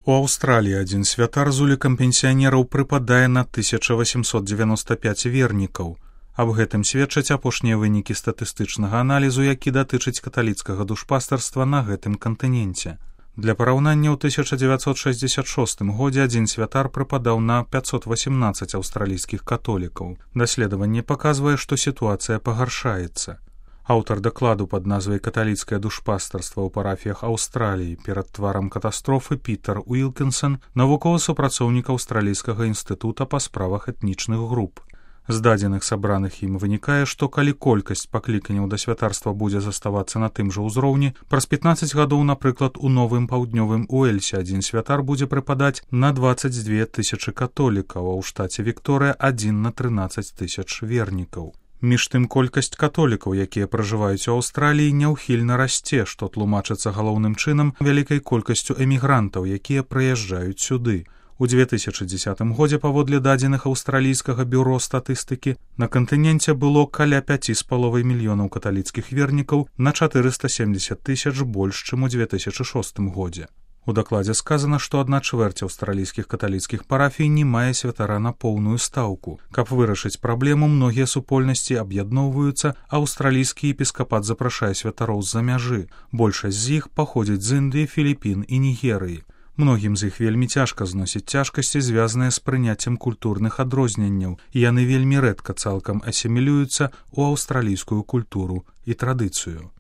У Аўстраліі адзін святар з улікам пенсіянераў прыпадае на 1895 вернікаў. Аб гэтым сведчаць апошнія вынікі статыстычнага аналізу, які датычыць каталіцкага душпастарства на гэтым кантыненце. Для параўнання, ў 1966 годзе адзін святар прыпадаў на 518 аўстралійскіх католікаў. Даследаванне паказвае, што сітуацыя пагаршаецца. Аўтар дакладу пад назвай «Каталіцкае душпастарства ў парафіях Аўстраліі» перад тварам катастрофы Пітер Уілкінсон, навуковы супрацоўнік Аўстралійскага інстытута па справах этнічных груп. З дадзеных сабраных ім вынікае, што калі колькасць пакліканняў да святарства будзе заставацца на тым жа ўзроўні, праз 15 гадоў, напрыклад, у Новым Паўднёвым Уэльсе адзін святар будзе прыпадаць на 22 тысячы католікаў, а ў штаце Вікторыя 1 на 13 тысяч вернікаў. Між тым, колькасць католікаў, якія пражываюць у Аўстраліі, няўхільна расце, што тлумачыцца галоўным чынам вялікай колькасцю эмігрантаў, якія прыязджаюць сюды. У 2010 годзе, паводле дадзеных аўстралійскага бюро статыстыкі, на кантыненце было каля 5,5 мільёнаў каталіцкіх вернікаў, на 470 тысяч больш, чым у 2006 годзе. У дакладзе сказана, што 1/4 аўстралійскіх каталіцкіх парафій не мае святара на поўную стаўку. Каб вырашыць праблему, многія супольнасці аб'ядноўваюцца, а аўстралійскі епіскапат запрашае святароў з-за мяжы. Большасць з іх паходзіць з Індыі, Філіпін і Нігерыі. Многім з іх вельмі цяжка зносіць цяжкасці, звязаныя з прыняццем культурных адрозненняў, і яны вельмі рэдка цалкам асімілююцца ў аўстралійскую культуру і традыцыю.